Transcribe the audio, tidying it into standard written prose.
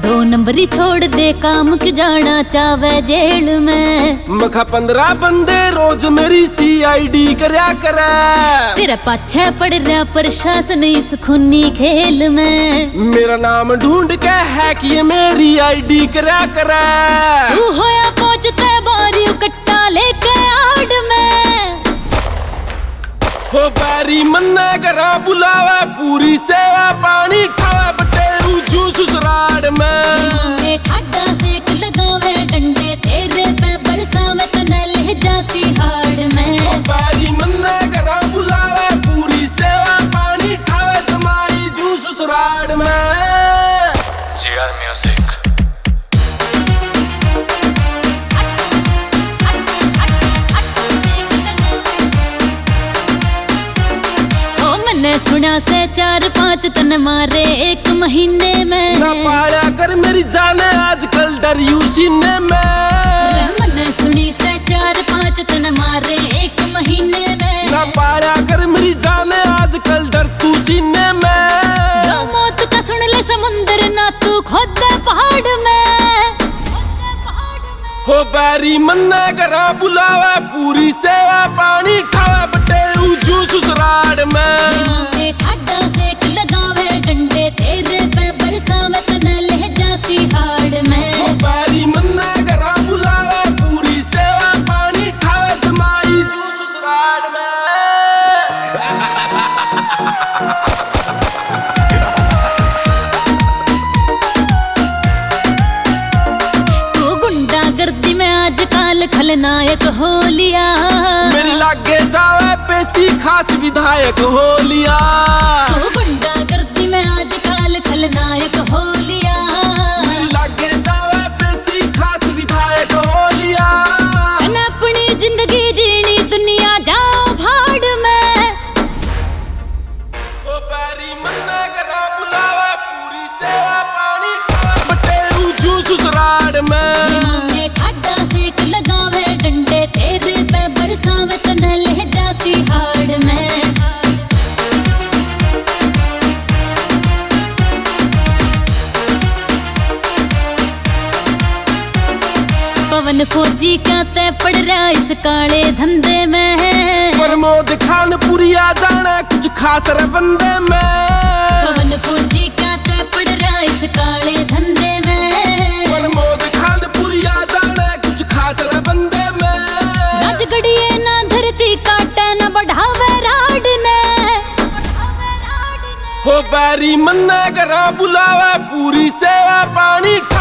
दो नंबरी छोड़ दे काम के जाना चावे जेल में। मखा 15 बंदे रोज मेरी CID करया करे। तेरा पाछे पड़ रहा प्रशासन इस खूनी खेल में। मेरा नाम ढूंढ के है कि ये मेरी ID करया करे। तू होया पहुंचते बारी कट्टा लेके आड़ में। हो बैरी मन्ने करा बुलावे पूरी सेवा पानी खावे बटेरू जूस ससुराल में। ठाडा सेक लगावे डंडे तेरे पे बरसावे तने ले जाती हाड़ में। हो बैरी मन्ने करा बुलावे पूरी सेवा पानी खावे तुम्हारी जूस ससुराल में। GR Music। मैंने सुना से 4-5 तन मारे एक महीने में। ना पाया कर मेरी जाने आजकल डर यू सीने में। मैंने सुनी से 4-5 तन मारे एक महीने में। ना पाया कर मेरी जाने आजकल डर तू सीने में। जो मौत का सुन ले समुंदर ना तू खोद पहाड़ में। हो बैरी मन्ने करा बुलावे पूरी सेवा पानी खावे बटेरू जूस ससुराल में। ठाडा सेक लगावे डंडे तेरे पे बरसावे तने ले जाती हाड़ में। हो बैरी मन्ने करा बुलावे पूरी सेवा पानी खावे तुम्हारी जूस ससुराल में। गर्दी में आजकल खलनायक हो लिया। मेरी लागे जावे पेशी खास विधायक हो लिया। तो गुंडा गर्दी में आजकल खलनायक हो लिया। मेरी लागे जावे पेशी खास विधायक हो लिया। अपनी जिंदगी जीनी दुनिया जाओ भाड़ में। ओ बैरी मन्ने करा बुलावे पूरी सेवा पानी खावे बटेरू जूस ससुराल में। ठाडा सेक लगावे डंडे तेरे पे बरसावे तने ले जाती हाड़ में। पवन फौजी क्या तय पड़ रहा इस काले धंधे में। प्रमोद खान पुरिया जाने कुछ खास रे बंदे में। पवन फौजी क्या तय पड़ रहा इस काले धंधे में। प्रमोद खान पुरिया जाने कुछ खास रे बंदे में। राजगढ़िए ना धरती काटे ना बढ़ावे राड ने। हो बैरी मन्ने करा बुलावे पूरी सेवा पानी